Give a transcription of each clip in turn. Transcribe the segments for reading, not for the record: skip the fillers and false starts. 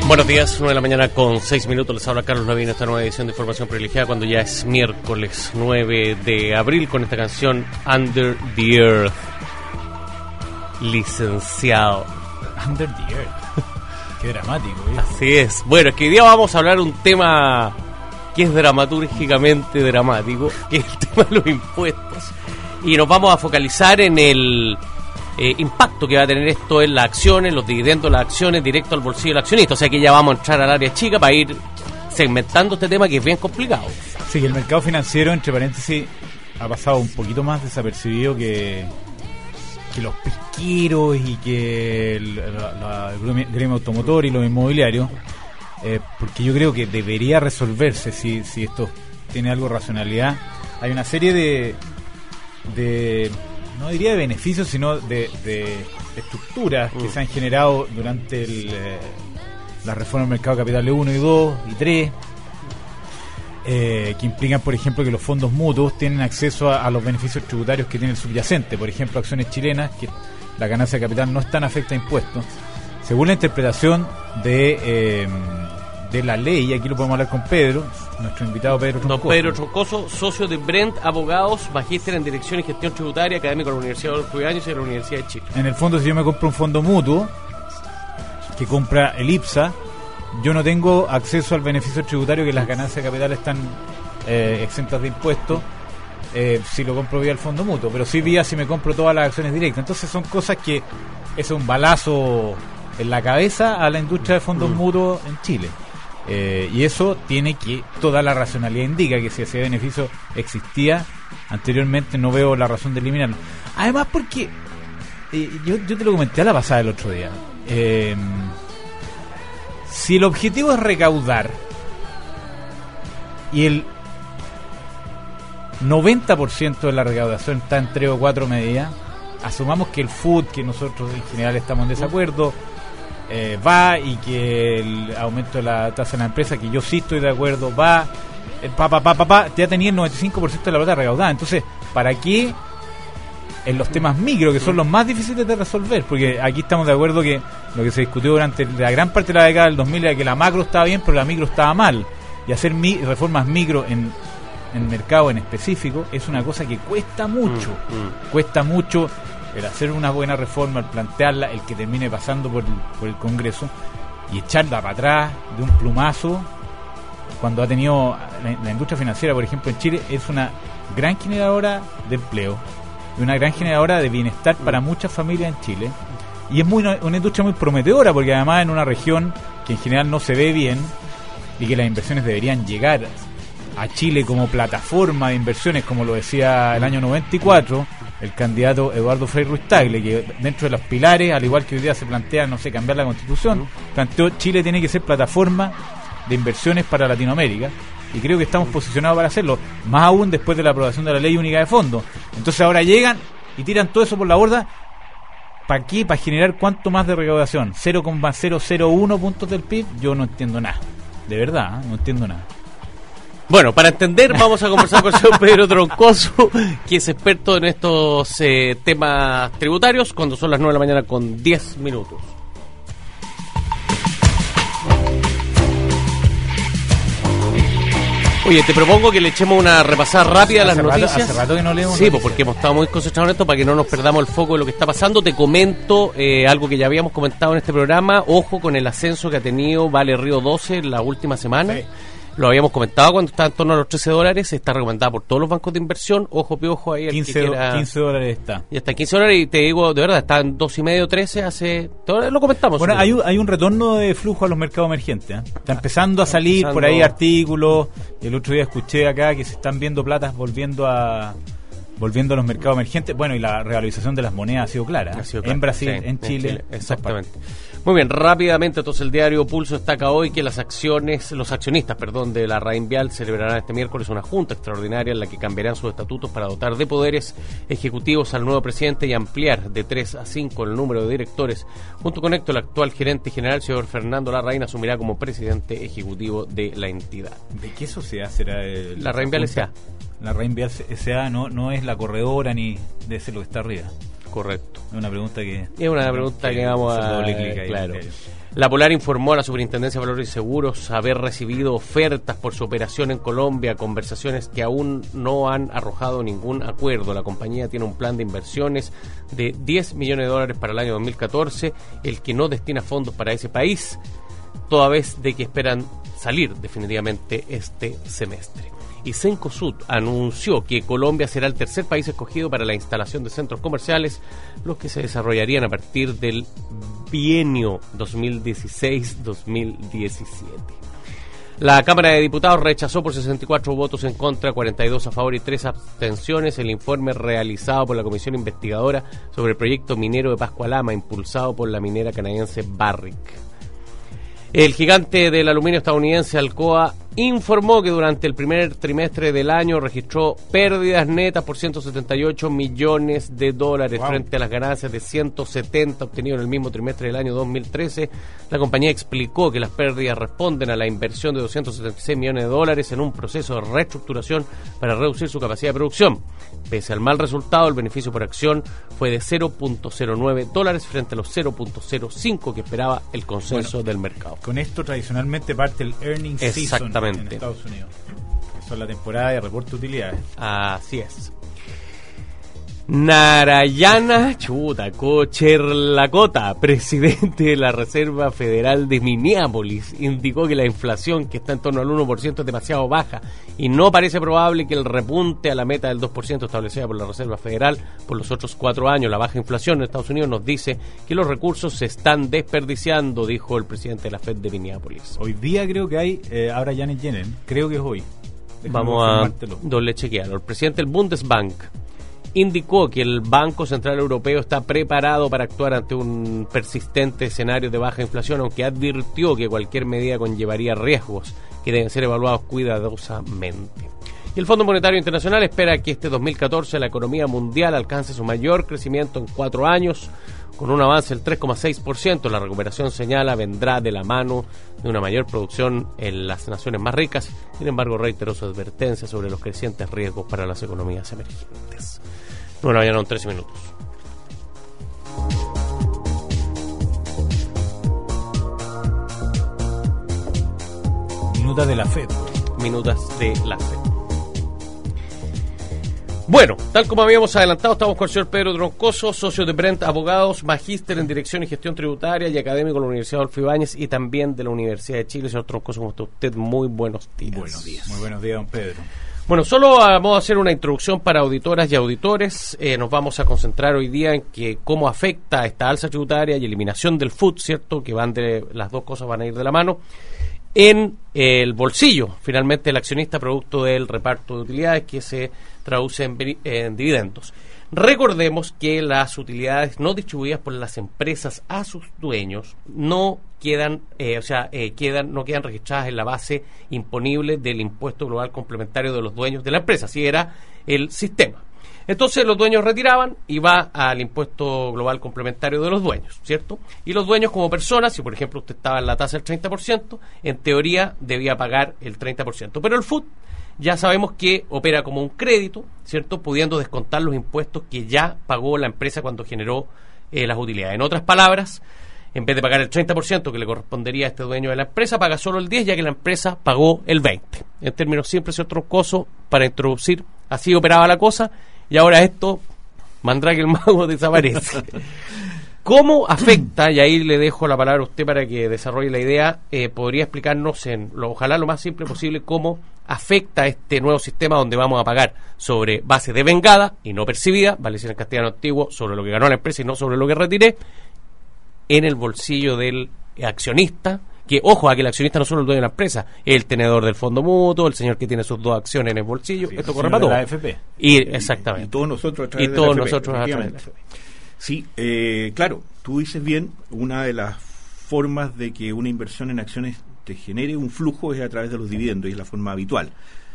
Buenos días, 9 de la mañana con 6 minutos. Les habla Carlos Lavín en esta nueva edición de Información Privilegiada, cuando ya es miércoles 9 de abril, con esta canción Under the Earth. Licenciado. Under the Earth. Qué dramático, ¿eh? Así es. Bueno, es que hoy día vamos a hablar un tema que es dramatúrgicamente dramático, que es el tema de los impuestos. Y nos vamos a focalizar en el impacto que va a tener esto en las acciones, los dividendos, las acciones, directo al bolsillo del accionista. O sea que ya vamos a entrar al área chica para ir segmentando este tema, que es bien complicado. Sí, el mercado financiero, entre paréntesis, ha pasado un poquito más desapercibido que los pesqueros y que el gremio automotor y los inmobiliarios, porque yo creo que debería resolverse si esto tiene algo de racionalidad. Hay una serie de no diría de beneficios, sino de estructuras que se han generado durante la reforma del mercado de capitales 1 y 2 y 3, que implican, por ejemplo, que los fondos mutuos tienen acceso a los beneficios tributarios que tiene el subyacente. Por ejemplo, acciones chilenas, que la ganancia de capital no están afecta a impuestos. Según la interpretación de la ley, aquí lo podemos hablar con Pedro, nuestro invitado Pedro Troncoso. Don Pedro Troncoso, socio de Brent Abogados, magíster en Dirección y Gestión Tributaria, académico de la Universidad de los Estudiantes y de la Universidad de Chile. En el fondo, si yo me compro un fondo mutuo que compra el IPSA, yo no tengo acceso al beneficio tributario, que las ganancias de capital están exentas de impuestos si lo compro vía el fondo mutuo, pero sí vía si me compro todas las acciones directas. Entonces son cosas que es un balazo en la cabeza a la industria de fondos mutuos en Chile. Y eso tiene que, toda la racionalidad indica que si ese beneficio existía anteriormente, no veo la razón de eliminarlo. Además, porque yo te lo comenté a la pasada el otro día, si el objetivo es recaudar y el 90% de la recaudación está en 3 o 4 medidas, asumamos que el FUD, que nosotros en general estamos en desacuerdo, va, y que el aumento de la tasa de la empresa, que yo sí estoy de acuerdo, va, ya tenía el 95% de la plata recaudada. Entonces, ¿para qué en los temas micro, que son los más difíciles de resolver? Porque aquí estamos de acuerdo que lo que se discutió durante la gran parte de la década del 2000 era que la macro estaba bien, pero la micro estaba mal, y hacer reformas micro en mercado en específico es una cosa que cuesta mucho. Cuesta mucho el hacer una buena reforma, el plantearla, el que termine pasando por el Congreso, y echarla para atrás de un plumazo, cuando ha tenido la industria financiera, por ejemplo, en Chile, es una gran generadora de empleo y una gran generadora de bienestar para muchas familias en Chile, y es una industria muy prometedora, porque además en una región que en general no se ve bien, y que las inversiones deberían llegar a Chile como plataforma de inversiones, como lo decía el año 94 el candidato Eduardo Frei Ruiz Tagle, que dentro de los pilares, al igual que hoy día se plantea, no sé, cambiar la Constitución, planteó Chile tiene que ser plataforma de inversiones para Latinoamérica, y creo que estamos posicionados para hacerlo, más aún después de la aprobación de la Ley Única de Fondos. Entonces ahora llegan y tiran todo eso por la borda. ¿Para qué? ¿Para generar cuánto más de recaudación? 0,001 puntos del PIB. Yo no entiendo nada, de verdad, no entiendo nada. Bueno, para entender, vamos a conversar con el señor Pedro Troncoso, que es experto en estos temas tributarios, cuando son las 9 de la mañana con 10 minutos. Oye, te propongo que le echemos una repasada rápida a las noticias. Hace rato que no leemos. Sí, pues porque hemos estado muy concentrados en esto, para que no nos perdamos el foco de lo que está pasando. Te comento algo que ya habíamos comentado en este programa. Ojo con el ascenso que ha tenido Vale Río 12 en la última semana. Sí. Lo habíamos comentado cuando estaba en torno a los $13. Está recomendada por todos los bancos de inversión. Ojo, piojo ahí. $15 está. Y está $15, y te digo, de verdad, está en 2,5, 13 hace... Lo comentamos. Bueno, hay un retorno de flujo a los mercados emergentes, ¿eh? Está empezando a salir por ahí artículos. El otro día escuché acá que se están viendo platas volviendo a los mercados emergentes. Bueno, y la revalorización de las monedas ha sido clara. En Brasil, sí, en Chile. Exactamente. Muy bien, rápidamente, entonces el diario Pulso destaca hoy que los accionistas de la Reinvial celebrarán este miércoles una junta extraordinaria en la que cambiarán sus estatutos para dotar de poderes ejecutivos al nuevo presidente y ampliar de 3 a 5 el número de directores. Junto con esto, el actual gerente general, señor Fernando Larraín, asumirá como presidente ejecutivo de la entidad. ¿De qué sociedad será la Reinvial S.A.? La Reinvial S.A. no es la corredora ni de ese lo que está arriba. Correcto. Es una pregunta que... Es una pregunta que vamos a... doble clic ahí, claro. okay. La Polar informó a la Superintendencia de Valores y Seguros haber recibido ofertas por su operación en Colombia, conversaciones que aún no han arrojado ningún acuerdo. La compañía tiene un plan de inversiones de $10 millones para el año 2014, el que no destina fondos para ese país, toda vez de que esperan salir definitivamente este semestre. Y Cencosud anunció que Colombia será el tercer país escogido para la instalación de centros comerciales, los que se desarrollarían a partir del bienio 2016-2017. La Cámara de Diputados rechazó por 64 votos en contra, 42 a favor y 3 abstenciones el informe realizado por la Comisión Investigadora sobre el proyecto minero de Pascualama, impulsado por la minera canadiense Barrick. El gigante del aluminio estadounidense Alcoa informó que durante el primer trimestre del año registró pérdidas netas por $178 millones frente a las ganancias de 170 obtenidas en el mismo trimestre del año 2013. La compañía explicó que las pérdidas responden a la inversión de $276 millones en un proceso de reestructuración para reducir su capacidad de producción. Pese al mal resultado, el beneficio por acción fue de $0.09 frente a los 0.05 que esperaba el consenso del mercado. Con esto tradicionalmente parte el earnings season en Estados Unidos. Eso es la temporada de reporte de utilidades. Así es. Narayana Kocherlakota, presidente de la Reserva Federal de Minneapolis, indicó que la inflación, que está en torno al 1%, es demasiado baja y no parece probable que el repunte a la meta del 2% establecida por la Reserva Federal por los otros 4 años. La baja inflación en Estados Unidos nos dice que los recursos se están desperdiciando, dijo el presidente de la Fed de Minneapolis. Hoy día creo que hay, ahora Janet Yellen, creo que es hoy. Vamos a doble chequearlo. El presidente del Bundesbank indicó que el Banco Central Europeo está preparado para actuar ante un persistente escenario de baja inflación, aunque advirtió que cualquier medida conllevaría riesgos que deben ser evaluados cuidadosamente. Y el Fondo Monetario Internacional espera que este 2014 la economía mundial alcance su mayor crecimiento en 4 años, con un avance del 3,6%. La recuperación, señala, vendrá de la mano de una mayor producción en las naciones más ricas. Sin embargo, reiteró su advertencia sobre los crecientes riesgos para las economías emergentes. Bueno, ya no, 13 minutos. Minutas de la FED. Minutas de la FED. Bueno, tal como habíamos adelantado, estamos con el señor Pedro Troncoso, socio de Brent Abogados, magíster en Dirección y Gestión Tributaria y académico de la Universidad Adolfo Ibáñez y también de la Universidad de Chile. Señor Troncoso, ¿cómo está usted? Muy buenos días. Buenos días. Muy buenos días, don Pedro. Bueno, solo vamos a hacer una introducción para auditoras y auditores. Nos vamos a concentrar hoy día en que cómo afecta esta alza tributaria y eliminación del FUT, ¿cierto? Que las dos cosas van a ir de la mano. En el bolsillo, finalmente, el accionista, producto del reparto de utilidades que se traduce en dividendos. Recordemos que las utilidades no distribuidas por las empresas a sus dueños no quedan registradas en la base imponible del impuesto global complementario de los dueños de la empresa. Así era el sistema. Entonces los dueños retiraban y va al impuesto global complementario de los dueños, ¿cierto? Y los dueños como personas, si por ejemplo usted estaba en la tasa del 30%, en teoría debía pagar el 30%. Pero el FUT ya sabemos que opera como un crédito, ¿cierto? Pudiendo descontar los impuestos que ya pagó la empresa cuando generó las utilidades. En otras palabras, en vez de pagar el 30% que le correspondería a este dueño de la empresa, paga solo el 10%, ya que la empresa pagó el 20%. En términos simples, señor Troncoso, para introducir, así operaba la cosa. Y ahora esto, Mandrake el Mago desaparece. ¿Cómo afecta? Y ahí le dejo la palabra a usted para que desarrolle la idea. ¿Podría explicarnos, ojalá lo más simple posible, cómo afecta este nuevo sistema donde vamos a pagar sobre base de vengada y no percibida, vale decir en castellano antiguo, sobre lo que ganó la empresa y no sobre lo que retiré, en el bolsillo del accionista? Que, ojo, a que el accionista no solo el dueño de la empresa, el tenedor del fondo mutuo, el señor que tiene sus 2 acciones en el bolsillo, sí, esto corre para todo. La AFP. Exactamente. Y todos nosotros a través de la AFP. Sí, claro, tú dices bien, una de las formas de que una inversión en acciones te genere un flujo es a través de los dividendos, y es la forma habitual.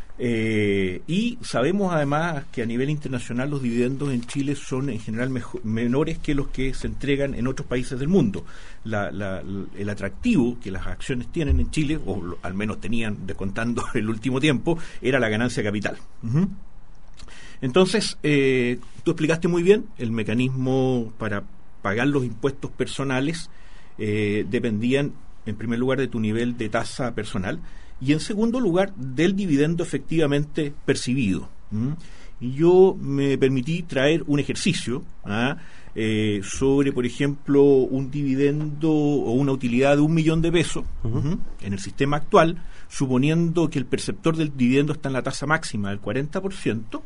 Y sabemos además que a nivel internacional los dividendos en Chile son en general menores que los que se entregan en otros países del mundo. El atractivo que las acciones tienen en Chile, o al menos tenían descontando el último tiempo, era la ganancia de capital. Entonces, tú explicaste muy bien, el mecanismo para pagar los impuestos personales dependían, en primer lugar, de tu nivel de tasa personal y, en segundo lugar, del dividendo efectivamente percibido. Y yo me permití traer un ejercicio sobre, por ejemplo, un dividendo o una utilidad de 1 millón de pesos en el sistema actual, suponiendo que el perceptor del dividendo está en la tasa máxima del 40%.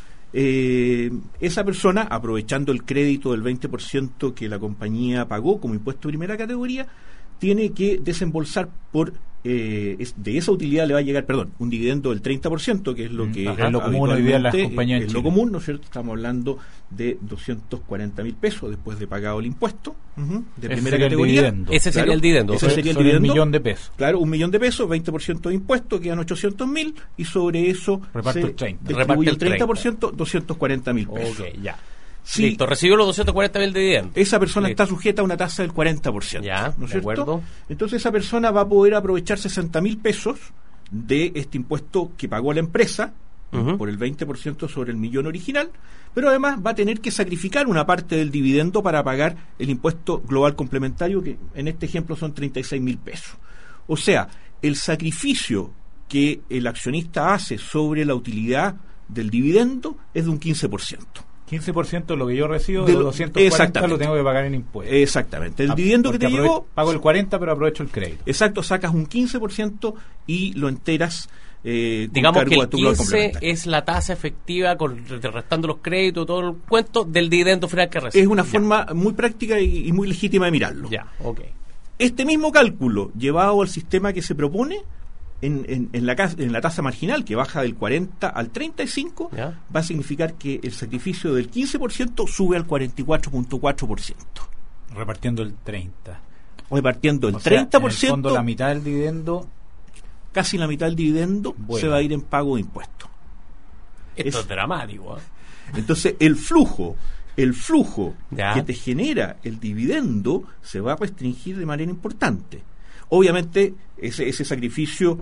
Esa persona, aprovechando el crédito del 20% que la compañía pagó como impuesto de primera categoría, tiene que desembolsar de esa utilidad le va a llegar, un dividendo del 30%, que es lo que es lo común hoy día en las compañías en Chile. Lo común, ¿no es cierto? Estamos hablando de 240.000 pesos después de pagado el impuesto de primera categoría. Ese sería el dividendo. Ese sería el dividendo. 1 millón de pesos. Claro, 1 millón de pesos, 20% de impuesto, quedan 800.000 y sobre eso reparto se el 30. distribuye el 30%, 240.000 pesos. Ok, ya. Sí, listo, recibió los 240.000 de dividendo. Esa persona está sujeta a una tasa del 40%. Ya, ¿no es de cierto? acuerdo. Entonces esa persona va a poder aprovechar 60.000 pesos de este impuesto que pagó la empresa por el 20% sobre el millón original, pero además va a tener que sacrificar una parte del dividendo para pagar el impuesto global complementario, que en este ejemplo son 36.000 pesos. O sea, el sacrificio que el accionista hace sobre la utilidad del dividendo es de un 15%. 15% de lo que yo recibo, de los 240 lo tengo que pagar en impuestos. Exactamente. El dividendo que te llegó... Pago el 40%, pero aprovecho el crédito. Exacto, sacas un 15% y lo enteras digamos con que cargo el a tu global 15 complementario. es la tasa efectiva, restando los créditos, todo el cuento del dividendo final que recibe. Es una forma muy práctica y muy legítima de mirarlo. Ya, ok. Este mismo cálculo, llevado al sistema que se propone, en la tasa marginal, que baja del 40 al 35, ¿ya? Va a significar que el sacrificio del 15% sube al 44.4%. Repartiendo el 30%. Repartiendo el 30%. En el fondo, la mitad del dividendo... Casi la mitad del dividendo se va a ir en pago de impuestos. Esto es dramático. Entonces, el flujo ¿ya? que te genera el dividendo se va a restringir de manera importante. Obviamente, ese sacrificio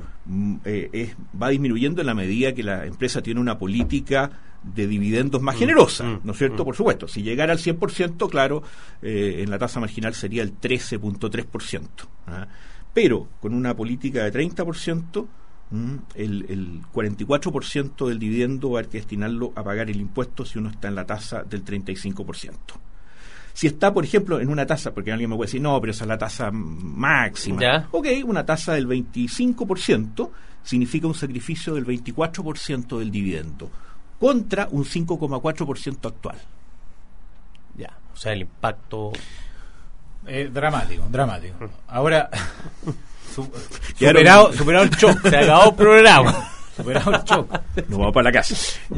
va disminuyendo en la medida que la empresa tiene una política de dividendos más generosa, ¿no es cierto? Por supuesto, si llegara al 100%, claro, en la tasa marginal sería el 13.3%. Pero con una política de 30%, el 44% del dividendo va a haber que destinarlo a pagar el impuesto si uno está en la tasa del 35%. Si está, por ejemplo, en una tasa, porque alguien me puede decir, no, pero esa es la tasa máxima. ¿Ya? Ok, una tasa del 25% significa un sacrificio del 24% del dividendo, contra un 5,4% actual. Ya, o sea, el impacto... Dramático. Ahora, superado el shock, se acabó el programa. Superado el shock. Nos vamos para la casa.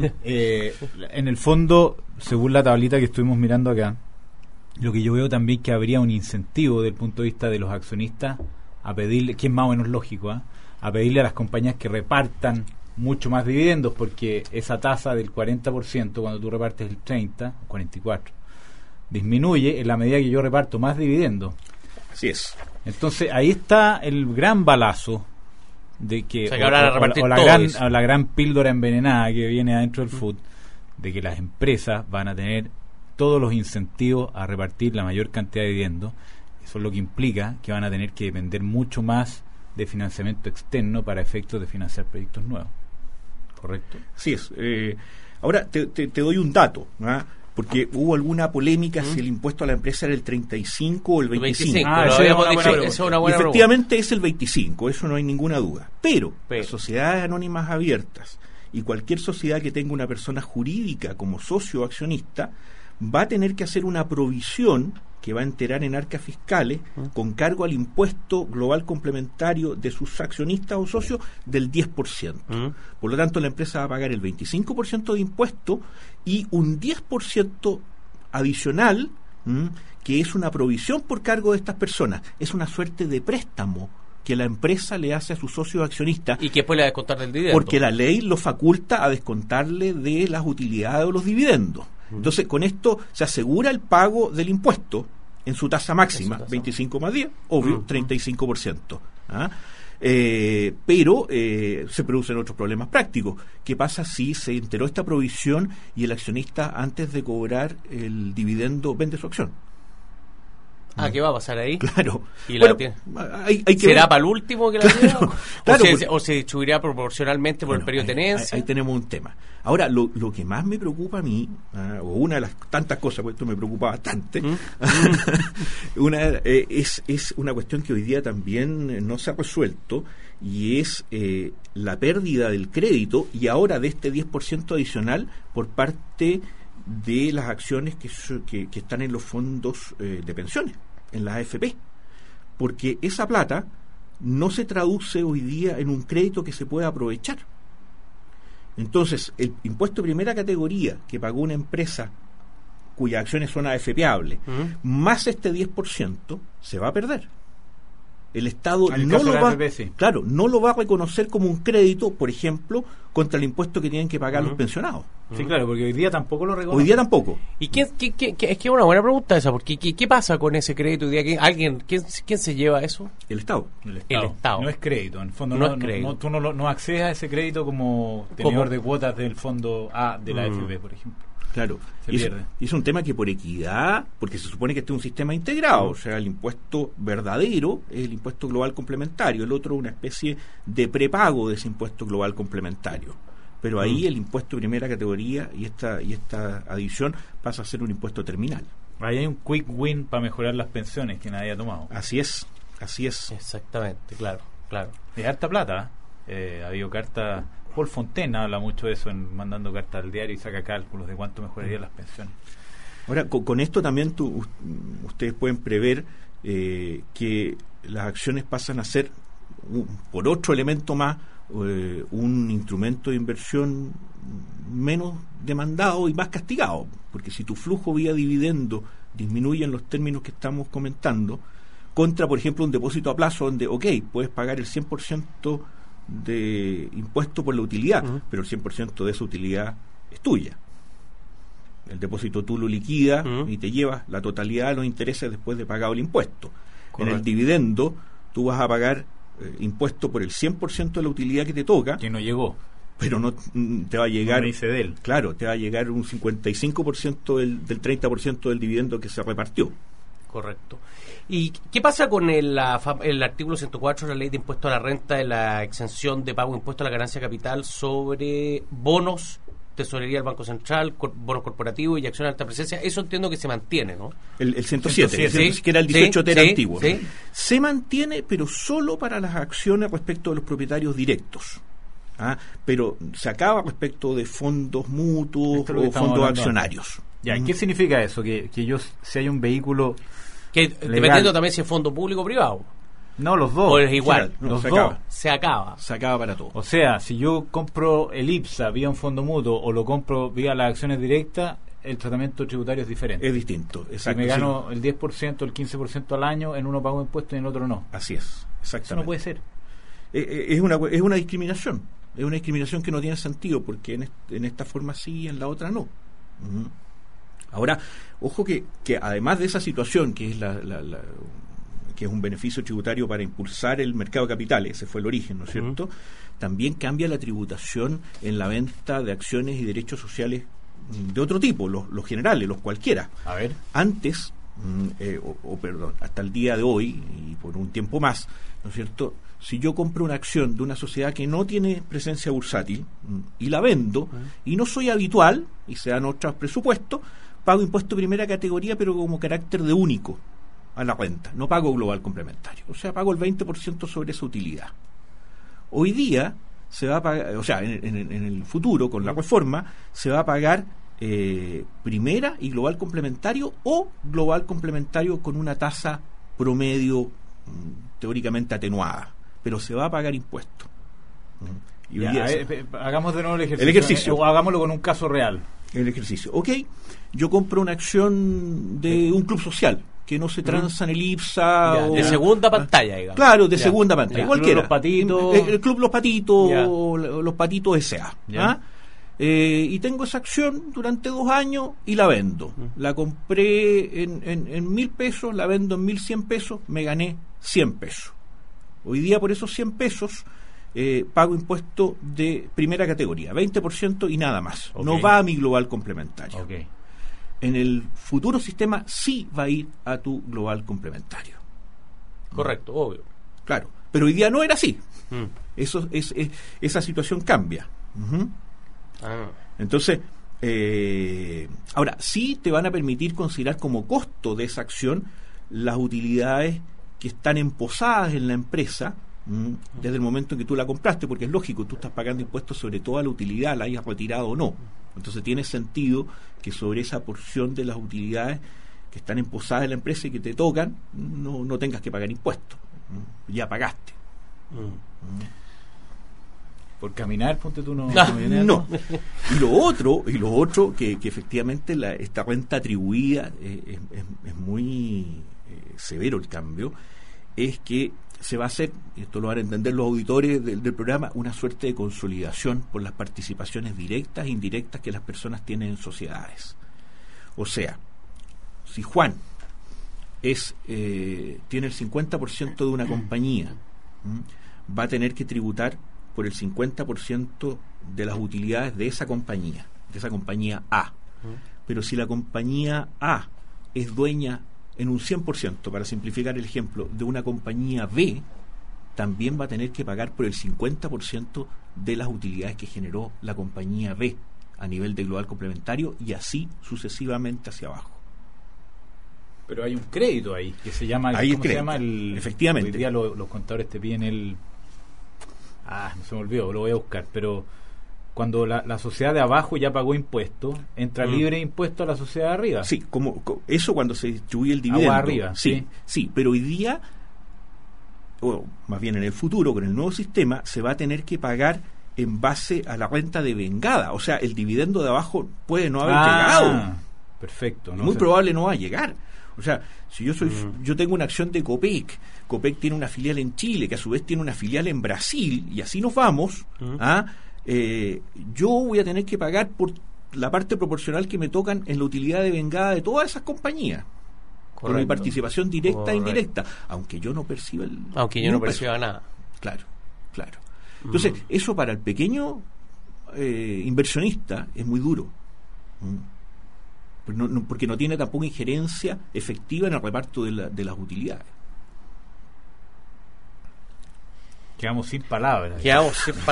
En el fondo, según la tablita que estuvimos mirando acá, lo que yo veo también que habría un incentivo desde el punto de vista de los accionistas a pedirle, que es más o menos lógico, a pedirle a las compañías que repartan mucho más dividendos, porque esa tasa del 40%, cuando tú repartes el 30, 44, disminuye en la medida que yo reparto más dividendos. Así es. Entonces ahí está el gran balazo de que, o sea, que ahora la gran píldora envenenada que viene adentro del food, de que las empresas van a tener todos los incentivos a repartir la mayor cantidad de dividendos. Eso es lo que implica que van a tener que depender mucho más de financiamiento externo para efectos de financiar proyectos nuevos. ¿Correcto? Así es. Ahora te doy un dato, porque hubo alguna polémica si el impuesto a la empresa era el 35 o el 25. Eso es una buena efectivamente es el 25, eso no hay ninguna duda. Pero las sociedades anónimas abiertas y cualquier sociedad que tenga una persona jurídica como socio o accionista va a tener que hacer una provisión que va a enterar en arcas fiscales con cargo al impuesto global complementario de sus accionistas o socios del 10%. Por lo tanto, la empresa va a pagar el 25% de impuesto y un 10% adicional, que es una provisión por cargo de estas personas. Es una suerte de préstamo que la empresa le hace a sus socios accionistas. Y que después le va a descontar del dividendo. Porque la ley lo faculta a descontarle de las utilidades o los dividendos. Entonces, con esto se asegura el pago del impuesto en su tasa máxima, 25 más 10, obvio, 35%. Pero se producen otros problemas prácticos. ¿Qué pasa si se enteró esta provisión y el accionista, antes de cobrar el dividendo, vende su acción? ¿Qué va a pasar ahí? Claro. ¿Y Bueno, hay que ¿será ver para el último que la claro, lleva? claro, ¿O se distribuirá proporcionalmente por el periodo de tenencia? Ahí tenemos un tema. Ahora, lo que más me preocupa a mí, o una de las tantas cosas, porque esto me preocupa bastante, es una cuestión que hoy día también no se ha resuelto, y es la pérdida del crédito y ahora de este 10% adicional por parte de las acciones que están en los fondos de pensiones, en las AFP, porque esa plata no se traduce hoy día en un crédito que se pueda aprovechar. Entonces, el impuesto de primera categoría que pagó una empresa cuyas acciones son AFPables, más este 10%, se va a perder. El Estado no lo va a reconocer como un crédito, por ejemplo, contra el impuesto que tienen que pagar los pensionados. Sí, claro, porque hoy día tampoco lo reconoce. Hoy día tampoco. ¿Y es que es una buena pregunta esa, porque ¿qué pasa con ese crédito hoy día? ¿Quién se lleva eso? El Estado. El Estado. No es crédito, en el fondo no es crédito. Tú no accedes a ese crédito como tenedor de cuotas del fondo A de la AFP, por ejemplo. Claro, y es un tema que por equidad, porque se supone que este es un sistema integrado, o sea, el impuesto verdadero es el impuesto global complementario, el otro una especie de prepago de ese impuesto global complementario. Pero ahí el impuesto de primera categoría y esta adición pasa a ser un impuesto terminal. Ahí hay un quick win para mejorar las pensiones que nadie ha tomado. Así es. Exactamente, claro. Es harta plata. Ha habido cartas. Paul Fontaine habla mucho de eso, mandando cartas al diario y saca cálculos de cuánto mejorarían las pensiones. Ahora, con esto también ustedes pueden prever que las acciones pasan a ser, por otro elemento más, un instrumento de inversión menos demandado y más castigado, porque si tu flujo vía dividendo disminuye en los términos que estamos comentando, contra, por ejemplo, un depósito a plazo donde, puedes pagar el 100% de impuesto por la utilidad, pero el 100% de esa utilidad es tuya. El depósito tú lo liquidas y te llevas la totalidad de los intereses después de pagado el impuesto. Correcto. En el dividendo tú vas a pagar impuesto por el 100% de la utilidad que te toca, que no llegó, pero no te va a llegar, no dice de él. Claro, te va a llegar un 55% del 30% del dividendo que se repartió. Correcto. ¿Y qué pasa con el artículo 104 de la Ley de Impuesto a la Renta, de la exención de pago de impuesto a la ganancia capital sobre bonos, tesorería del Banco Central, bonos corporativos y acciones de alta presencia? Eso entiendo que se mantiene, ¿no? El 107, ¿sí? Que era el 18 era antiguo. Sí. Se mantiene, pero solo para las acciones respecto de los propietarios directos. Pero se acaba respecto de fondos mutuos o fondos accionarios. Ya, ¿qué significa eso? Que si hay un vehículo que legal, dependiendo también si es fondo público o privado. No, los dos. O es igual. Los dos. Acaba. Se acaba. Se acaba para todo. O sea, si yo compro el IPSA vía un fondo mutuo o lo compro vía las acciones directas, el tratamiento tributario es diferente. Es distinto, exacto. Si me gano el 10%, el 15% al año, en uno pago impuestos y en el otro no. Así es, exactamente. Eso no puede ser. Es una discriminación. Es una discriminación que no tiene sentido, porque en esta forma sí y en la otra no. Ahora, ojo que además de esa situación, que es que es un beneficio tributario para impulsar el mercado de capitales, ese fue el origen, ¿no es cierto? También cambia la tributación en la venta de acciones y derechos sociales de otro tipo, los generales, los cualquiera. A ver. Antes, perdón, hasta el día de hoy, y por un tiempo más, ¿no es cierto?, si yo compro una acción de una sociedad que no tiene presencia bursátil y la vendo, y no soy habitual, y se dan otros presupuestos, pago impuesto de primera categoría, pero como carácter de único a la renta. No pago global complementario. O sea, pago el 20% sobre esa utilidad. Hoy día se va a pagar, o sea, en el futuro, con la reforma, se va a pagar primera y global complementario o global complementario con una tasa promedio teóricamente atenuada, pero se va a pagar impuesto. Y ya, hagamos de nuevo el ejercicio. O hagámoslo con un caso real. El ejercicio. Yo compro una acción de un club social que no se transa en el IPSA. De segunda pantalla, digamos. Claro, de segunda pantalla. Cualquiera. Los Patitos. El Club Los Patitos, los Patitos S.A. Y tengo esa acción durante 2 años y la vendo. La compré en 1.000 pesos, la vendo en 1.100 pesos, me gané 100 pesos. Hoy día por esos 100 pesos pago impuesto de primera categoría, 20% y nada más. Okay. No va a mi global complementario. Okay. En el futuro sistema sí va a ir a tu global complementario. Correcto, obvio. Claro, pero hoy día no era así. Mm. Esa situación cambia. Uh-huh. Ah. Entonces, ahora, sí te van a permitir considerar como costo de esa acción las utilidades que están emposadas en la empresa desde el momento en que tú la compraste, porque es lógico, tú estás pagando impuestos sobre toda la utilidad, la hayas retirado o no. Entonces tiene sentido que sobre esa porción de las utilidades que están emposadas en la empresa y que te tocan, no tengas que pagar impuestos. Ya pagaste. Por caminar, ponte tú no. No. Y lo otro que efectivamente esta renta atribuida es muy severo el cambio, es que se va a hacer, y esto lo van a entender los auditores del programa, una suerte de consolidación por las participaciones directas e indirectas que las personas tienen en sociedades. O sea, si Juan tiene el 50% de una compañía, va a tener que tributar por el 50% de las utilidades de esa compañía A. Pero si la compañía A es dueña en un 100%, para simplificar el ejemplo, de una compañía B, también va a tener que pagar por el 50% de las utilidades que generó la compañía B a nivel de global complementario, y así sucesivamente hacia abajo. Pero hay un crédito ahí que se llama Ahí ¿cómo se llama? Efectivamente. Hoy día los contadores te piden no se me olvidó, lo voy a buscar, pero cuando la sociedad de abajo ya pagó impuestos, entra libre impuesto a la sociedad de arriba. Sí, eso cuando se distribuye el dividendo. Agua arriba. Sí, pero hoy día, o más bien en el futuro, con el nuevo sistema, se va a tener que pagar en base a la renta de vengada. O sea, el dividendo de abajo puede no haber llegado. Perfecto. Muy probable no va a llegar. O sea, si yo tengo una acción de Copec tiene una filial en Chile, que a su vez tiene una filial en Brasil, y así nos vamos, yo voy a tener que pagar por la parte proporcional que me tocan en la utilidad de vengada de todas esas compañías. Correcto. Por mi participación directa e indirecta, aunque yo no perciba nada. Claro. Entonces, eso para el pequeño inversionista es muy duro. Porque no tiene tampoco injerencia efectiva en el reparto de las utilidades. Quedamos sin palabras. Ya.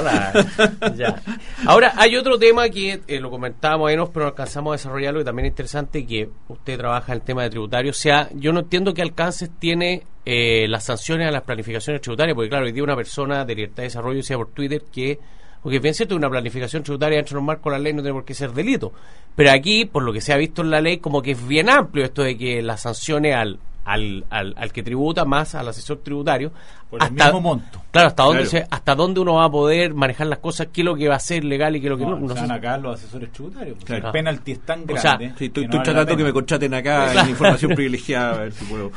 Ahora, hay otro tema que lo comentábamos ahí, pero no alcanzamos a desarrollarlo, que también es interesante, que usted trabaja en el tema de tributario. O sea, yo no entiendo qué alcances tiene las sanciones a las planificaciones tributarias, porque claro, hoy día una persona de Libertad de Desarrollo decía por Twitter porque es bien cierto que una planificación tributaria dentro de los marcos de la ley no tiene por qué ser delito. Pero aquí, por lo que se ha visto en la ley, como que es bien amplio esto de que las sanciones al que tributa más al asesor tributario por el mismo monto. Claro, hasta dónde uno va a poder manejar las cosas, qué es lo que va a ser legal y qué es lo que no. Se van acá los asesores tributarios. Claro. El penalti es tan grande. O sea, estoy tratando que me contraten acá en información privilegiada, a ver si puedo.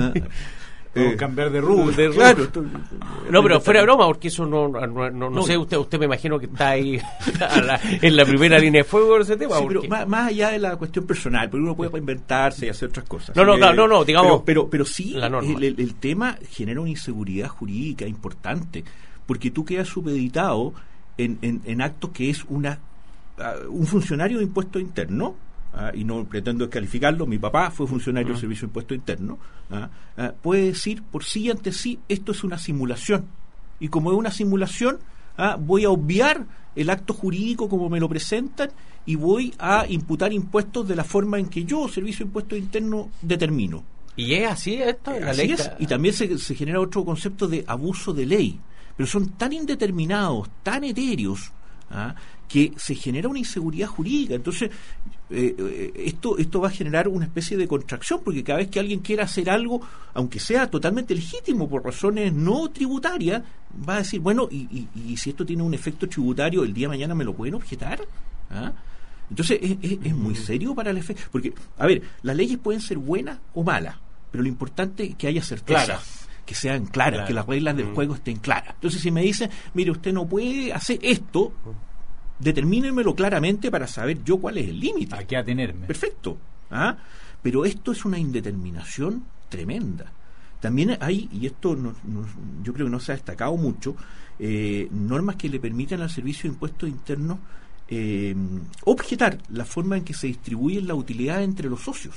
Cambiar de rubro. Claro. No, pero fuera de broma, porque eso no sé, usted me imagino que está ahí en la primera línea de fuego con ese tema. Sí, pero más allá de la cuestión personal, porque uno puede reinventarse y hacer otras cosas. No, digamos. Pero sí, el tema genera una inseguridad jurídica importante, porque tú quedas supeditado en actos que es un funcionario de impuesto interno. Y no pretendo descalificarlo, mi papá fue funcionario del Servicio de Impuesto Interno, puede decir por sí y ante sí, esto es una simulación, y como es una simulación, voy a obviar el acto jurídico como me lo presentan y voy a imputar impuestos de la forma en que yo, Servicio de Impuesto Interno, determino. ¿Y es así esto? Así es, y también se genera otro concepto de abuso de ley, pero son tan indeterminados, tan etéreos, que se genera una inseguridad jurídica. Entonces esto va a generar una especie de contracción, porque cada vez que alguien quiera hacer algo, aunque sea totalmente legítimo por razones no tributarias, va a decir, bueno, y si esto tiene un efecto tributario, el día de mañana me lo pueden objetar. Entonces es muy serio para el efecto, porque, a ver, las leyes pueden ser buenas o malas, pero lo importante es que haya certeza, que sean claras, que las reglas del juego estén claras. Entonces, si me dicen, mire, usted no puede hacer esto, determínenmelo claramente para saber yo cuál es el límite. ¿A qué atenerme? Perfecto. Pero esto es una indeterminación tremenda. también hay, y esto yo creo que no se ha destacado mucho, normas que le permitan al Servicio de Impuestos Internos objetar la forma en que se distribuyen las utilidades entre los socios.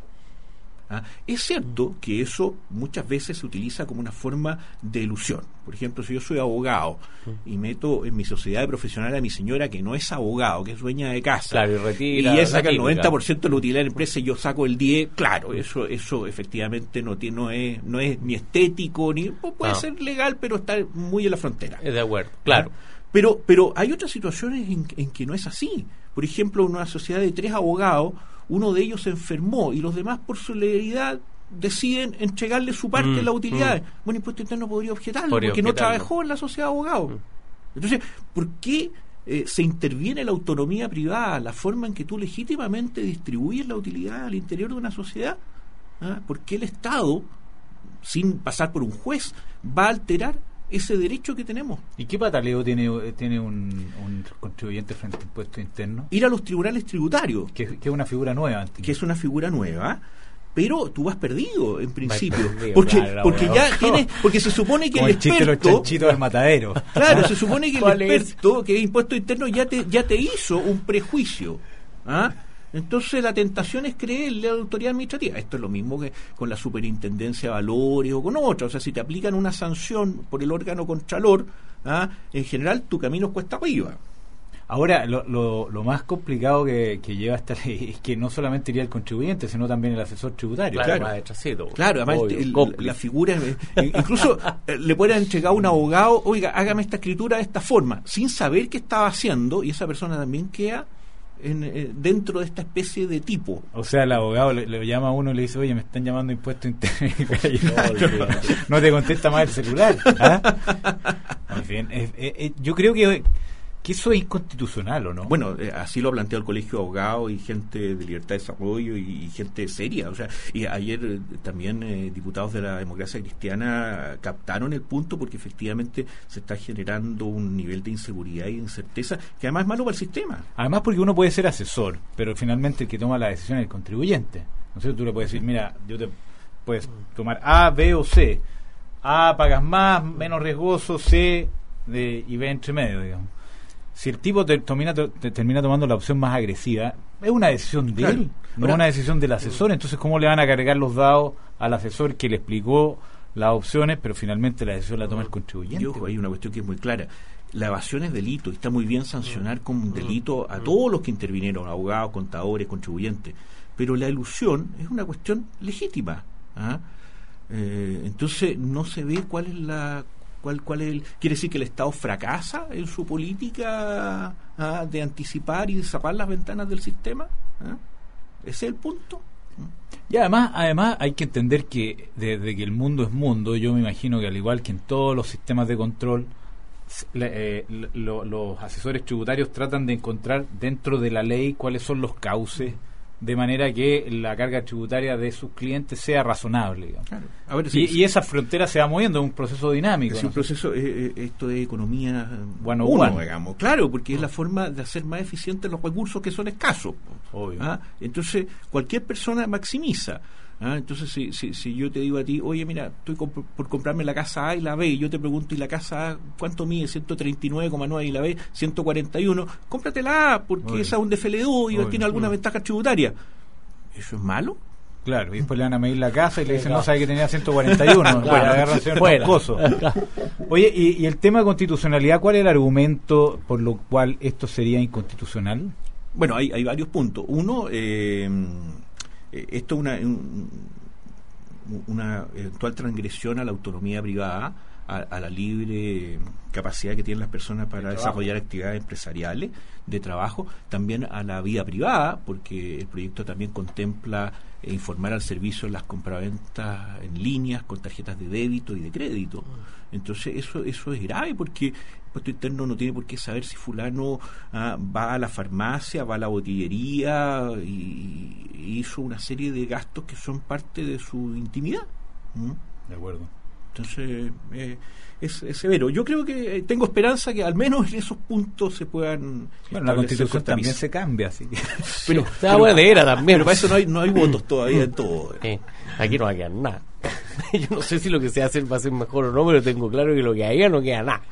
Es cierto que eso muchas veces se utiliza como una forma de elusión. Por ejemplo, si yo soy abogado y meto en mi sociedad profesional a mi señora que no es abogado, que es dueña de casa, claro, y retira, y ella saca el 90% de la utilidad de la empresa y yo saco el 10%, claro, eso efectivamente no es ni estético, ni puede ser legal, pero está muy en la frontera. De acuerdo, claro. Pero hay otras situaciones en que no es así. Por ejemplo, en una sociedad de 3 abogados, uno de ellos se enfermó y los demás, por solidaridad, deciden entregarle su parte de las utilidades. Bueno, Impuesto Interno podría objetarlo porque no trabajó en la sociedad de abogados. Entonces, ¿por qué se interviene la autonomía privada, la forma en que tú legítimamente distribuyes la utilidad al interior de una sociedad? ¿Por qué el Estado, sin pasar por un juez, va a alterar ese derecho que tenemos? ¿Y qué pataleo tiene un contribuyente frente a impuestos internos? Ir a los tribunales tributarios. Que es una figura nueva. Que es una figura nueva, pero tú vas perdido en principio. Perdido, porque ya tienes, porque se supone que como el experto, los chanchitos del matadero. Claro, se supone que el experto, que es impuesto interno, ya te hizo un prejuicio. Entonces la tentación es creerle a la autoridad administrativa. Esto es lo mismo que con la superintendencia de valores o con otras. O sea, si te aplican una sanción por el órgano contralor, en general tu camino es cuesta arriba. Ahora, lo más complicado que lleva esta ley es que no solamente iría el contribuyente, sino también el asesor tributario. Claro, además la figura, incluso le pueden entregar a un abogado, oiga, hágame esta escritura de esta forma, sin saber qué estaba haciendo, y esa persona también queda dentro de esta especie de tipo. O sea, el abogado le llama a uno y le dice, oye, me están llamando impuesto interno, no te contesta más el celular. En fin, yo creo que eso es inconstitucional, ¿o no? Bueno, así lo ha planteado el Colegio de Abogados y gente de Libertad de Desarrollo y gente seria. O sea, y ayer también diputados de la Democracia Cristiana captaron el punto porque efectivamente se está generando un nivel de inseguridad y de incerteza que además es malo para el sistema. Además porque uno puede ser asesor, pero finalmente el que toma la decisión es el contribuyente. ¿No es cierto? Tú le puedes decir, mira, puedes tomar A, B o C. A pagas más, menos riesgoso, C y B entre medio, digamos. Si el tipo termina tomando la opción más agresiva, es una decisión de él, no una decisión del asesor. Entonces, ¿cómo le van a cargar los dados al asesor que le explicó las opciones, pero finalmente la decisión la toma el contribuyente? Y ojo, hay una cuestión que es muy clara. La evasión es delito, y está muy bien sancionar como un delito a todos los que intervinieron, abogados, contadores, contribuyentes. Pero la elusión es una cuestión legítima. Entonces, no se ve cuál es quiere decir que el Estado fracasa en su política de anticipar y de zapar las ventanas del sistema. ¿Ese es el punto? Y además hay que entender que desde que el mundo es mundo, yo me imagino que al igual que en todos los sistemas de control, los asesores tributarios tratan de encontrar dentro de la ley cuáles son los cauces, de manera que la carga tributaria de sus clientes sea razonable. Claro. A ver, y esa frontera se va moviendo, es un proceso dinámico. Es un proceso, esto de economía uno, digamos. Claro, porque es la forma de hacer más eficientes los recursos que son escasos. Obvio. Entonces, cualquier persona maximiza. Entonces, si yo te digo a ti, oye, mira, estoy por comprarme la casa A y la B, y yo te pregunto, ¿y la casa A cuánto mide? 139,9 y la B 141, cómprate la A, porque esa es un DFLU y tiene alguna ventaja tributaria. ¿Eso es malo? Claro, y después le van a medir la casa y le dicen, no sabe que tenía 141. Bueno, Oye, y el tema de constitucionalidad, ¿cuál es el argumento por lo cual esto sería inconstitucional? Bueno, hay varios puntos. Uno, esto es una eventual transgresión a la autonomía privada, a la libre capacidad que tienen las personas para desarrollar actividades empresariales, de trabajo, también a la vida privada, porque el proyecto también contempla informar al servicio las compraventas en líneas con tarjetas de débito y de crédito. Entonces eso es grave, porque el impuesto interno no tiene por qué saber si fulano va a la farmacia, va a la botillería y hizo una serie de gastos que son parte de su intimidad. De acuerdo. Entonces es severo. Yo creo que tengo esperanza que al menos en esos puntos se puedan. Bueno, la Constitución también se cambia, así que. Pero está buena también. Pero para eso no hay votos todavía en todo. Aquí no va a quedar nada. Yo no sé si lo que se hace va a ser mejor o no, pero tengo claro que lo que haya no queda nada.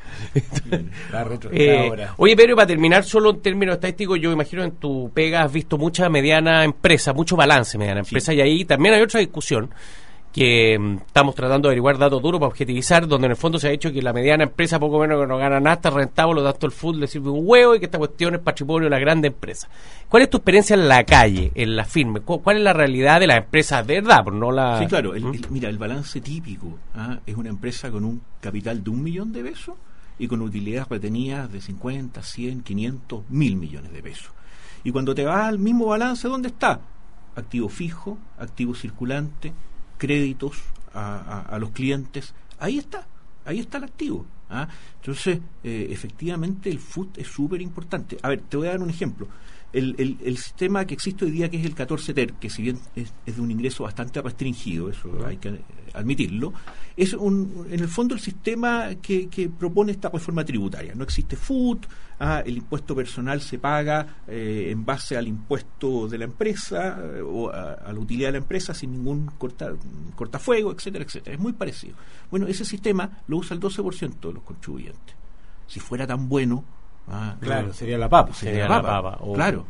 Oye, Pedro, para terminar, solo en términos estadísticos, yo imagino en tu pega has visto mucha mediana empresa, mucho balance mediana empresa, y ahí también hay otra discusión que estamos tratando de averiguar datos duros para objetivizar, donde en el fondo se ha dicho que la mediana empresa poco menos que no gana nada, está rentable, lo tanto el fútbol le sirve un huevo y que esta cuestión es patrimonio de la grande empresa. ¿Cuál es tu experiencia en la calle, en la firme? ¿Cuál es la realidad de las empresas de verdad? No la... Sí, claro, mira, el balance típico es una empresa con un capital de 1 millón de pesos y con utilidades retenidas de 50, 100, 500, 1.000 millones de pesos. Y cuando te vas al mismo balance, ¿dónde está? Activo fijo, activo circulante, créditos a los clientes, ahí está el activo. Entonces, efectivamente el FUT es súper importante. A ver, te voy a dar un ejemplo. El sistema que existe hoy día, que es el 14 TER, que si bien es de un ingreso bastante restringido, eso hay que admitirlo, es en el fondo el sistema que propone esta reforma tributaria. No existe FUT, el impuesto personal se paga en base al impuesto de la empresa o a la utilidad de la empresa sin ningún cortafuego, etcétera, etcétera. Es muy parecido. Bueno, ese sistema lo usa el 12% de los contribuyentes. Si fuera tan bueno, claro, sería la papa. Sería la papa. Claro.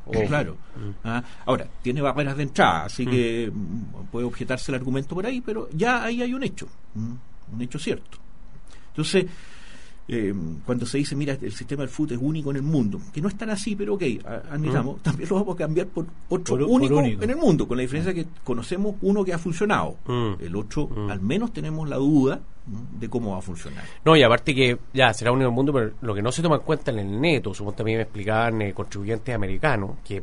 Ahora, tiene barreras de entrada, así que puede objetarse el argumento por ahí, pero ya ahí hay un hecho cierto. Entonces, cuando se dice, mira, el sistema del FUT es único en el mundo, que no es tan así, pero ok, admitamos, también lo vamos a cambiar por otro único en el mundo, con la diferencia que conocemos uno que ha funcionado, el otro al menos tenemos la duda de cómo va a funcionar. No, y aparte que ya será único en el mundo, pero lo que no se toma en cuenta en el neto, supongo también me explicaban contribuyentes americanos, que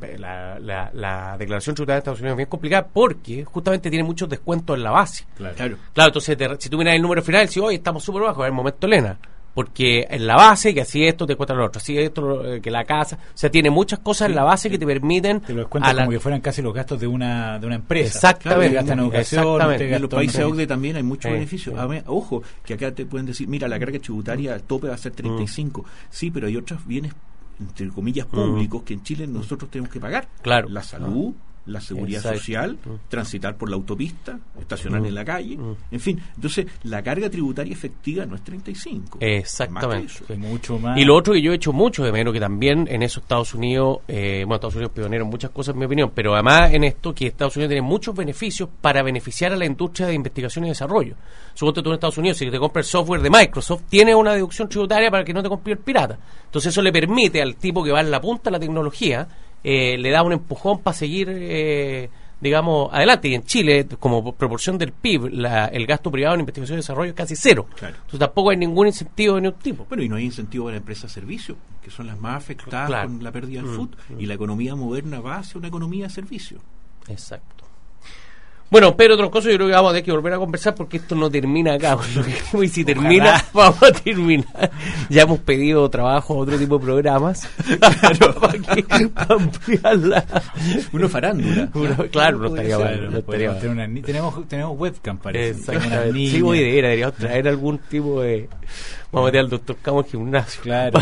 la declaración tributaria de Estados Unidos es bien complicada porque justamente tiene muchos descuentos en la base. Claro, entonces si tú miras el número final, si hoy estamos súper bajos, es el momento Elena. Porque en la base, que así esto te cuesta lo otro, así esto que la casa, o sea, tiene muchas cosas en la base que te permiten... Te lo descuentas como que fueran casi los gastos de una empresa. Exactamente. Te gastan en educación, en los países OCDE también hay muchos beneficios. Ojo, que acá te pueden decir, mira, la carga tributaria al tope va a ser 35. Sí, pero hay otros bienes, entre comillas, públicos que en Chile nosotros tenemos que pagar. Claro. La salud, la seguridad social, transitar por la autopista, estacionar en la calle, en fin. Entonces, la carga tributaria efectiva no es 35. Exactamente. Es mucho más. Y lo otro que yo he hecho mucho de menos, que también en eso Estados Unidos, Estados Unidos es pionero en muchas cosas, en mi opinión, pero además en esto, que Estados Unidos tiene muchos beneficios para beneficiar a la industria de investigación y desarrollo. Suponte tú en Estados Unidos, si te compras el software de Microsoft, tiene una deducción tributaria para que no te compres el pirata. Entonces, eso le permite al tipo que va en la punta de la tecnología, le da un empujón para seguir, digamos, adelante. Y en Chile, como proporción del PIB, el gasto privado en investigación y desarrollo es casi cero. Claro. Entonces tampoco hay ningún incentivo de ningún tipo. Bueno, y no hay incentivo para empresas de servicios, que son las más afectadas con la pérdida del FUT. Y la economía moderna va hacia una economía de servicio. Exacto. Bueno, pero otras cosas yo creo que vamos a tener que volver a conversar porque esto no termina acá. Y si termina, vamos a terminar. Ya hemos pedido trabajo a otro tipo de programas. Claro, para ampliarla. Uno farándula. Claro, no estaría mal. Tenemos webcam, parece. Exactamente. Sí, deberíamos traer algún tipo de... Vamos a meter al doctor Camo en gimnasio. Claro.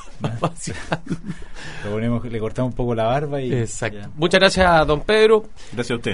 Le cortamos un poco la barba y... Exacto. Ya. Muchas gracias, don Pedro. Gracias a usted.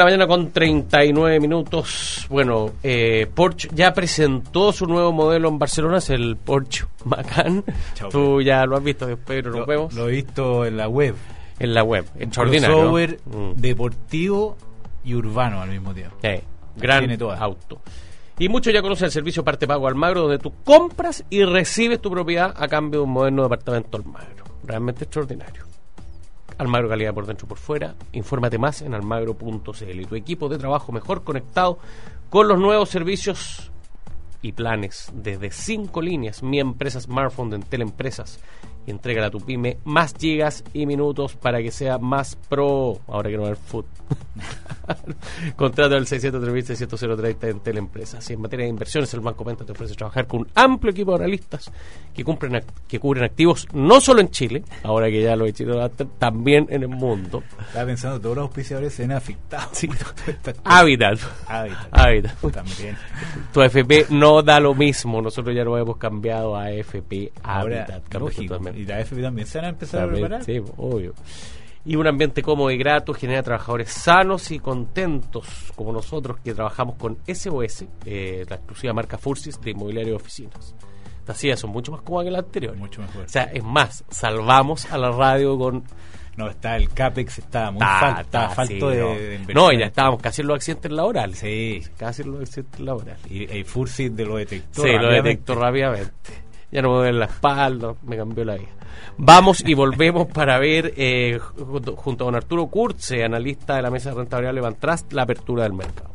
9:39 Bueno, Porsche ya presentó su nuevo modelo en Barcelona, es el Porsche Macan. Chao, tú ya lo has visto, don Pedro, nos vemos. Lo he visto en la web. Extraordinario. Crossover deportivo y urbano al mismo tiempo. Gran auto. Y muchos ya conocen el servicio Parte Pago Almagro, donde tú compras y recibes tu propiedad a cambio de un moderno departamento Almagro. Realmente extraordinario. Almagro, calidad por dentro y por fuera. Infórmate más en almagro.cl. Y tu equipo de trabajo mejor conectado con los nuevos servicios y planes desde 5 líneas. Mi empresa Smartphone de Entel Empresas. Y entrega a tu pyme más gigas y minutos para que sea más pro. Ahora que no va el food. Contrato al 603.600.030 en Teleempresas. Y en materia de inversiones, el Banco Penta te ofrece trabajar con un amplio equipo de analistas que cubren activos no solo en Chile, ahora que ya lo he hecho, también en el mundo. Estaba pensando, todos los auspiciadores se ven afectados. Sí. Habitat. También. Tu AFP no da lo mismo. Nosotros ya lo hemos cambiado a AFP Habitat. Y la AFP también se van a empezar a preparar. Sí, obvio. Y un ambiente cómodo y grato genera trabajadores sanos y contentos, como nosotros que trabajamos con SOS, la exclusiva marca Fursis de inmobiliario de oficinas. Estas sillas son mucho más cómodas que las anteriores. Mucho mejor. O sea, es más, salvamos a la radio con... No, está el CAPEX, estaba muy falto sí, de inversión. No, y ya estábamos casi en los accidentes laborales. Sí. Casi en los accidentes laborales. Y el Fursis lo detectó. Sí, lo detectó rápidamente. Ya no me duele la espalda, me cambió la vida. Vamos y volvemos para ver, junto con Arturo Kurze, analista de la mesa de renta variable Van Trust, la apertura del mercado.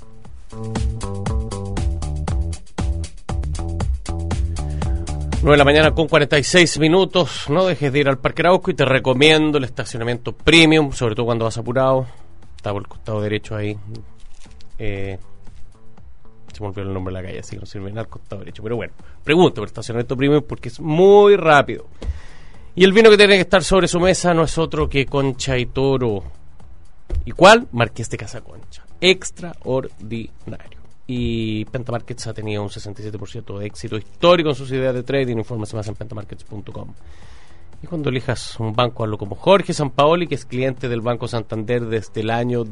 9 de la mañana con 46 minutos. No dejes de ir al Parque Arauco y te recomiendo el estacionamiento premium, sobre todo cuando vas apurado. Está por el costado derecho ahí. Se me olvidó el nombre de la calle, así que no sirve nada al costado derecho. Pero bueno, pregunto por estacionamiento premium porque es muy rápido. Y el vino que tiene que estar sobre su mesa no es otro que Concha y Toro. ¿Y cuál? Marqués de Casa Concha. Extraordinario. Y Pentamarkets ha tenido un 67% de éxito histórico en sus ideas de trading. Infórmese más en pentamarkets.com. Y cuando elijas un banco, hazlo como Jorge Sampaoli, que es cliente del Banco Santander desde el año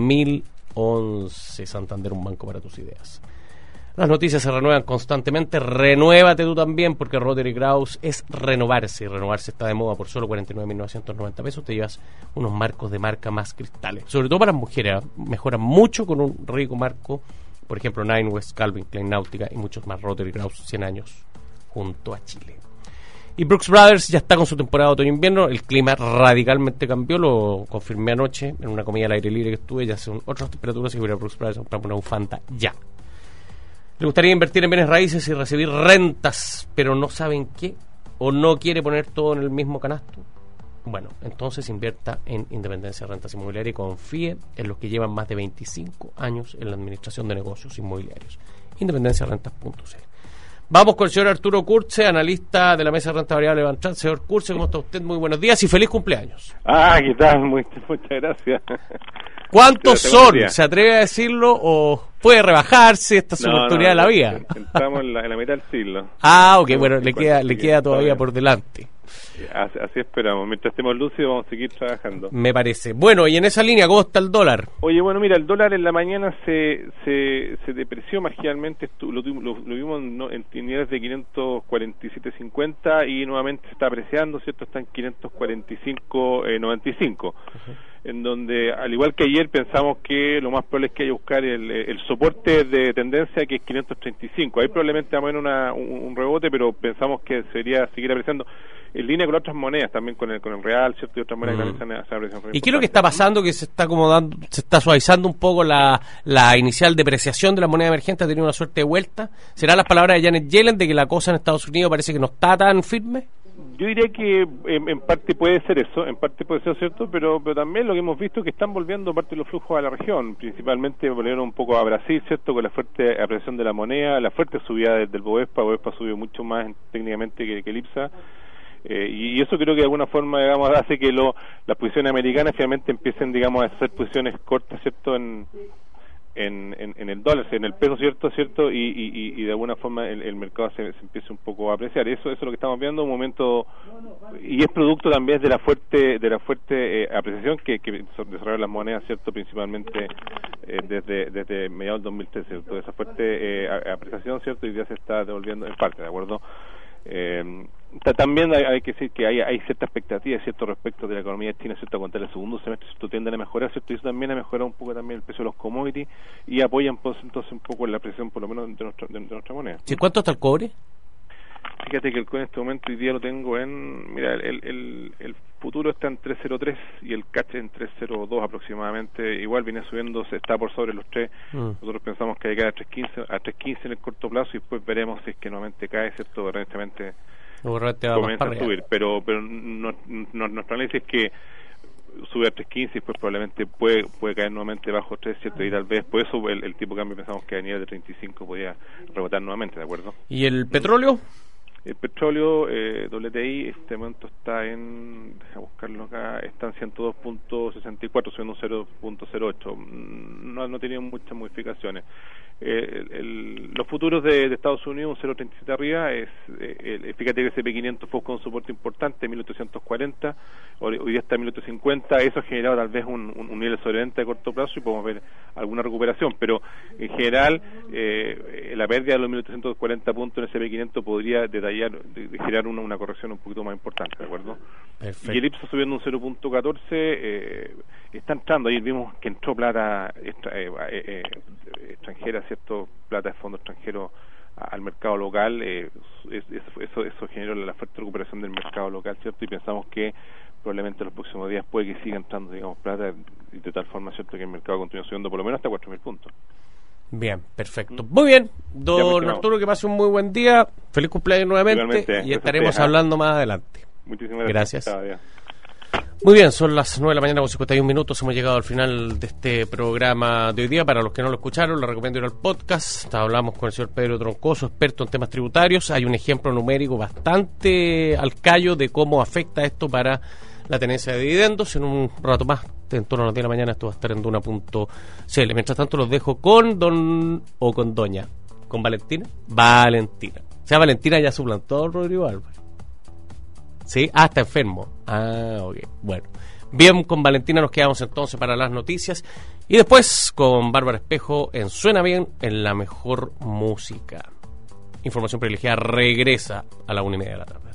2011. Santander, un banco para tus ideas. Las noticias se renuevan constantemente. Renuévate tú también, porque Rotary Kraus es renovarse. Y renovarse está de moda. Por solo 49.990 pesos te llevas unos marcos de marca más cristales. Sobre todo para las mujeres. Mejoran mucho con un rico marco. Por ejemplo, Nine West, Calvin Klein, Náutica y muchos más. Rotary Kraus, 100 años junto a Chile. Y Brooks Brothers ya está con su temporada de otoño-invierno. El clima radicalmente cambió, lo confirmé anoche en una comida al aire libre que estuve. Ya son otras temperaturas y voy a Brooks Brothers a comprar una bufanda ya. ¿Le gustaría invertir en bienes raíces y recibir rentas, pero no saben qué? ¿O no quiere poner todo en el mismo canasto? Bueno, entonces invierta en Independencia Rentas Inmobiliarias y confíe en los que llevan más de 25 años en la administración de negocios inmobiliarios. Independenciarentas.cl. Vamos con el señor Arturo Kurze, analista de la mesa de renta variable Van Trust. Señor Kurze, ¿cómo está usted? Muy buenos días y feliz cumpleaños. ¿Qué tal? Muchas gracias. ¿Cuántos son? ¿Se atreve a decirlo o puede rebajarse? Esta es su oportunidad de la vida. Estamos en la mitad del siglo. Ok, bueno, le queda todavía por delante. Así esperamos. Mientras estemos lúcidos vamos a seguir trabajando. Me parece. Bueno, y en esa línea, ¿cómo está el dólar? Oye, bueno, mira, el dólar en la mañana se depreció marginalmente. Lo vimos en niveles de 547.50 y nuevamente se está apreciando, ¿cierto? Está en 545.95. En donde, al igual que ayer, pensamos que lo más probable es que haya que buscar el soporte de tendencia, que es 535. Ahí probablemente va a haber un rebote, pero pensamos que sería seguir apreciando en línea con otras monedas, también con el real, ¿cierto? Y otras monedas que también se aprecian. ¿Y qué es lo que está pasando? Que se está acomodando, se está suavizando un poco la inicial depreciación de la moneda emergente, ha tenido una suerte de vuelta. ¿Serán las palabras de Janet Yellen de que la cosa en Estados Unidos parece que no está tan firme? Yo diría que en parte puede ser eso, en parte puede ser cierto, pero también lo que hemos visto es que están volviendo parte de los flujos a la región, principalmente volvieron un poco a Brasil, ¿cierto? Con la fuerte apreciación de la moneda, la fuerte subida del Bovespa subió mucho más técnicamente que el IPSA, y eso creo que de alguna forma, digamos, hace que las posiciones americanas finalmente empiecen, digamos, a hacer posiciones cortas, ¿cierto? En el dólar, en el peso, cierto, y de alguna forma el mercado se empieza un poco a apreciar. Eso es lo que estamos viendo, un momento, y es producto también de la fuerte apreciación que desarrollaron las monedas, cierto, principalmente desde mediados del 2013, cierto, esa fuerte apreciación, cierto, y ya se está devolviendo en parte, ¿de acuerdo? También hay que decir que hay cierta expectativa, cierto, respecto de la economía china, cierto, a contar el segundo semestre, cierto, tienden a mejorar, cierto, y eso también ha mejorado un poco también el precio de los commodities y apoyan pues entonces un poco la presión, por lo menos de nuestra moneda. ¿Sí? ¿Cuánto está el cobre? Fíjate que el cobre en este momento hoy día lo tengo mira, el futuro está en 3.03 y el cache en 3.02 aproximadamente, igual viene subiendo, se está por sobre los 3, nosotros pensamos que hay que caer a 3.15 en el corto plazo y después veremos si es que nuevamente cae, cierto, realmente comienza a subir, pero nuestro análisis es que sube a 3.15 y después probablemente puede caer nuevamente bajo 3, ¿cierto? Y tal vez por eso el tipo de cambio pensamos que a nivel de 35 podía rebotar nuevamente, ¿de acuerdo? ¿Y el petróleo? El petróleo WTI este momento está en, deja buscarlo acá, está en 102.64, subiendo un 0.08. No tienen muchas modificaciones. Los futuros de Estados Unidos, un 0.37 arriba, fíjate que ese SP500 fue con un soporte importante, 1840, hoy día está en 1850, eso ha generado tal vez un nivel de sobreventa de corto plazo y podemos ver alguna recuperación, pero en general la pérdida de los 1840 puntos en ese SP500 podría generar una corrección un poquito más importante, ¿de acuerdo? Perfecto. Y el IPSA subiendo un 0.14, está entrando, ayer vimos que entró plata extranjera, ¿cierto? Plata de fondo extranjero al mercado local, eso generó la fuerte recuperación del mercado local, ¿cierto? Y pensamos que probablemente en los próximos días puede que siga entrando, digamos, plata, y de tal forma, ¿cierto?, que el mercado continúe subiendo por lo menos hasta 4.000 puntos. Bien, perfecto. Muy bien, don Arturo, que pase un muy buen día. Feliz cumpleaños nuevamente. Igualmente, y estaremos hablando más adelante. Muchísimas gracias. Muy bien, son las 9 de la mañana con 51 minutos. Hemos llegado al final de este programa de hoy día. Para los que no lo escucharon, les recomiendo ir al podcast. Hablamos con el señor Pedro Troncoso, experto en temas tributarios. Hay un ejemplo numérico bastante al callo de cómo afecta esto para la tenencia de dividendos. En un rato más, en torno a las 10 de la mañana, esto va a estar en Duna.cl. Mientras tanto, los dejo con doña. ¿Con Valentina? Valentina. O sea, Valentina ya suplantó a Rodrigo Álvarez. ¿Sí? Ah, está enfermo. Ah, ok. Bueno. Bien, con Valentina nos quedamos entonces para las noticias. Y después con Bárbara Espejo en Suena Bien, en La Mejor Música. Información privilegiada regresa a la 1:30 de la tarde.